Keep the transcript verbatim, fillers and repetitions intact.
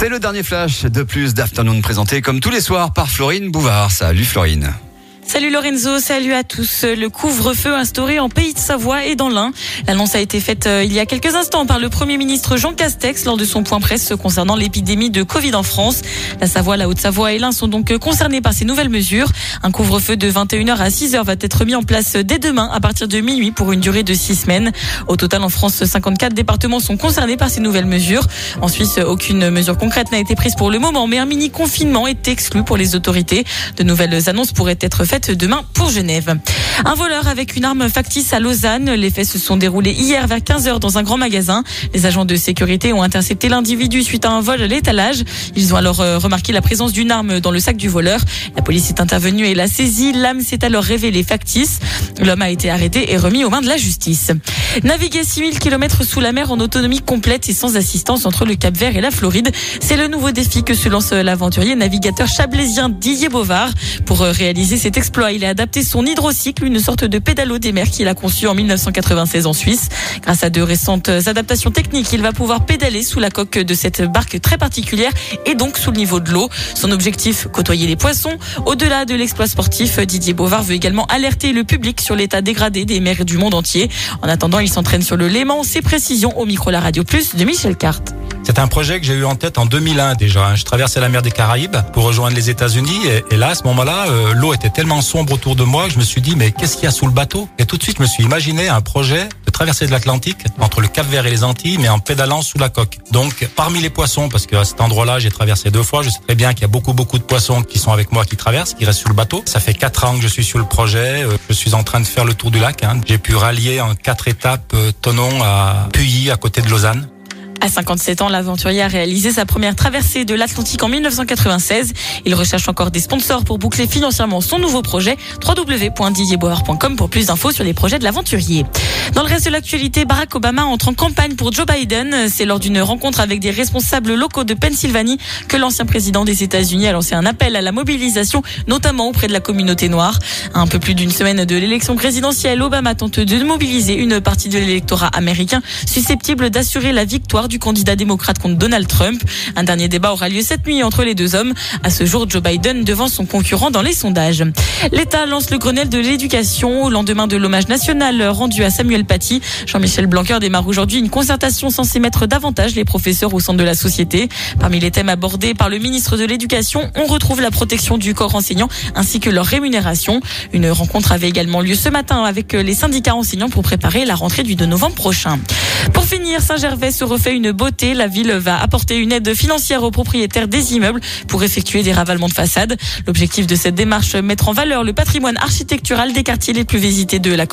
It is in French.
C'est le dernier flash de plus d'Afternoon présenté comme tous les soirs par Florine Bouvard. Salut Florine. Salut Lorenzo, salut à tous. Le couvre-feu instauré en Pays de Savoie et dans l'Ain. L'annonce a été faite il y a quelques instants par le Premier ministre Jean Castex lors de son point presse concernant l'épidémie de Covid en France. La Savoie, la Haute-Savoie et l'Ain sont donc concernés par ces nouvelles mesures. Un couvre-feu de vingt et une heures à six heures va être mis en place dès demain à partir de minuit pour une durée de six semaines. Au total, en France, cinquante-quatre départements sont concernés par ces nouvelles mesures. En Suisse, aucune mesure concrète n'a été prise pour le moment, mais un mini-confinement est exclu pour les autorités. De nouvelles annonces pourraient être faites demain pour Genève. Un voleur avec une arme factice à Lausanne. Les faits se sont déroulés hier vers quinze heures dans un grand magasin. Les agents de sécurité ont intercepté l'individu suite à un vol à l'étalage. Ils ont alors remarqué la présence d'une arme dans le sac du voleur. La police est intervenue et l'a saisi. L'âme s'est alors révélée factice. L'homme a été arrêté et remis aux mains de la justice. Naviguer six mille kilomètres sous la mer en autonomie complète et sans assistance entre le Cap-Vert et la Floride. C'est le nouveau défi que se lance l'aventurier navigateur chablaisien Didier Bovard. Pour réaliser cet exploit, il a adapté son hydrocycle, une sorte de pédalo des mers qu'il a conçu en dix-neuf cent quatre-vingt-seize en Suisse. Grâce à de récentes adaptations techniques, il va pouvoir pédaler sous la coque de cette barque très particulière et donc sous le niveau de l'eau. Son objectif, côtoyer les poissons. Au-delà de l'exploit sportif, Didier Bovard veut également alerter le public sur l'état dégradé des mers du monde entier. En attendant, il s'entraîne sur le Léman. Ses précisions au micro La Radio Plus de Michel Carte. C'est un projet que j'ai eu en tête en deux mille un déjà. Je traversais la mer des Caraïbes pour rejoindre les États-Unis et, et là, à ce moment-là, euh, l'eau était tellement sombre autour de moi que je me suis dit mais qu'est-ce qu'il y a sous le bateau? Et tout de suite, je me suis imaginé un projet de traversée de l'Atlantique entre le Cap-Vert et les Antilles, mais en pédalant sous la coque. Donc, parmi les poissons, parce qu'à cet endroit-là, j'ai traversé deux fois, je sais très bien qu'il y a beaucoup, beaucoup de poissons qui sont avec moi, qui traversent, qui restent sur le bateau. Ça fait quatre ans que je suis sur le projet. Je suis en train de faire le tour du lac. Hein. J'ai pu rallier en quatre étapes Thonon à Puyi, à côté de Lausanne. À cinquante-sept ans, l'aventurier a réalisé sa première traversée de l'Atlantique en dix-neuf cent quatre-vingt-seize. Il recherche encore des sponsors pour boucler financièrement son nouveau projet. w w w point didier bauer point com pour plus d'infos sur les projets de l'aventurier. Dans le reste de l'actualité, Barack Obama entre en campagne pour Joe Biden. C'est lors d'une rencontre avec des responsables locaux de Pennsylvanie que l'ancien président des États-Unis a lancé un appel à la mobilisation, notamment auprès de la communauté noire. À un peu plus d'une semaine de l'élection présidentielle, Obama tente de mobiliser une partie de l'électorat américain susceptible d'assurer la victoire du candidat démocrate contre Donald Trump. Un dernier débat aura lieu cette nuit entre les deux hommes. À ce jour, Joe Biden devant son concurrent dans les sondages. L'État lance le Grenelle de l'éducation au lendemain de l'hommage national rendu à Samuel Paty. Jean-Michel Blanquer démarre aujourd'hui une concertation censée mettre davantage les professeurs au centre de la société. Parmi les thèmes abordés par le ministre de l'Éducation, on retrouve la protection du corps enseignant ainsi que leur rémunération. Une rencontre avait également lieu ce matin avec les syndicats enseignants pour préparer la rentrée du deux novembre prochain. Pour finir, Saint-Gervais se refait une beauté. La ville va apporter une aide financière aux propriétaires des immeubles pour effectuer des ravalements de façade. L'objectif de cette démarche, mettre en valeur le patrimoine architectural des quartiers les plus visités de la commune.